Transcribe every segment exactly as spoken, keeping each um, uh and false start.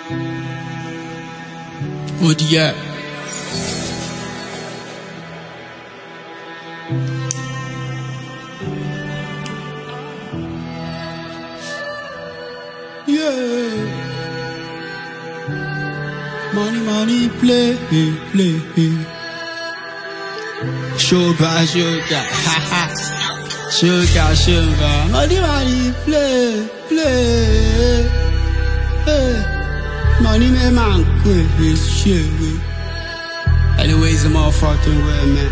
Oh yeah. Yeah. Money, money, play, play. Sugar, sugar, ha ha. Sugar, sugar. Money, money, play, play. Hey. Money, man, man, quick, shit. Anyways, the motherfucking way, man.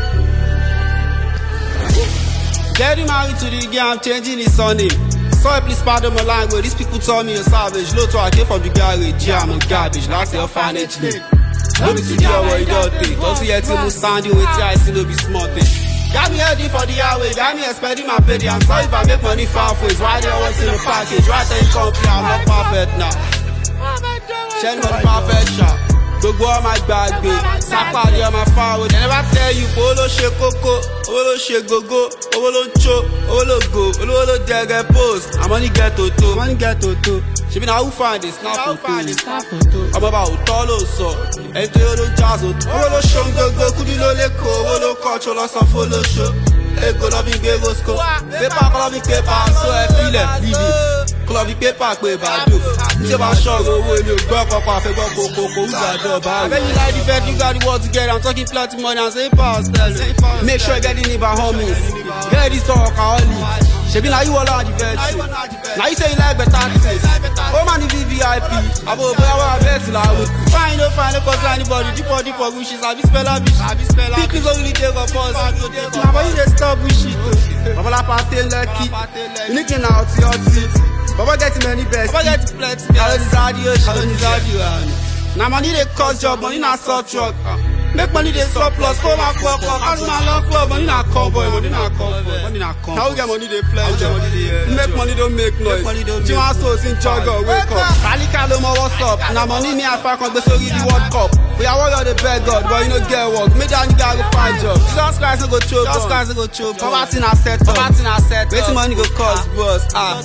Getting married to the girl, I'm changing his surname. Sorry, please pardon my language. These people told me you're savage. Low to I came from the garage, yeah, I'm a garbage. That's your finance name. Let me see the hour you don't think. Don't see anything will stand you with you, I still be smart. Got me heading for the highway, got me expecting my payday. I'm sorry if I make money far ways. Why they always in the package? Right there in company, I'm not perfect now. Shell not perfect shot. Go go on my bag, babe. Sapadi on my forward. They never tell you, Olo she coco, Olo she go go, Olo cho, Olo go, Olo dege post. I'm only get to to, I'm only get to to. She be now who find this, snap photo. I'm about Utolo so. Ente Olo jazz, Olo show go go, Kudilo leko, Olo control us and follow show. Hey, go love me, go go. Paper, love me, paper, so I feel it, leave it. Club the paper, pay bad do. It's about show, go when you go up, I go go go go. Who's that job? I bet you like the bed, you got the world together. I'm talking plenty money and say pass. Make sure you get the neighbor homies. Get this talk, only. She be like you all on the virtue. Now you say you like better things. Oh man, the V V I P. I go, boy, I bet you like it. Fine, no, fine, no, cause anybody. Deep or deep or wishes. I be spell a bitch. I be spell a bitch. People don't really take a pause. Now, but you just stop bullshit. Baba la party lucky. You need to know how to Baba get many best. Baba get plenty. I don't desire you. I don't desire you. Now money they cost job, money not soft truck. Make money they surplus. Come and fuck up. I don't know long club. Money not convoy. Money not convoy. Money not convoy. How we get money they pleasure. Make money don't make noise. You want to in juggle. Wake up. Kali Kalo mo what's up? Now money me and fuck on the story the World Cup. We are warrior the bed God, but you know get work. Make that nigga go find job. Just guys go choke. Just guys go choke. Poverty na set. Poverty na set. Waiting money go cost, boss. Ah.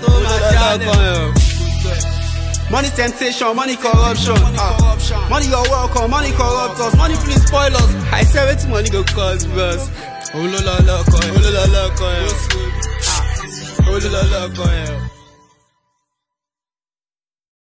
Money temptation, money corruption. Ah. Money you're welcome, money corrupt us, money please spoil us. I say waiting money go cost, boss. Oh la la la coin, oh la la la coin, oh la la la coin.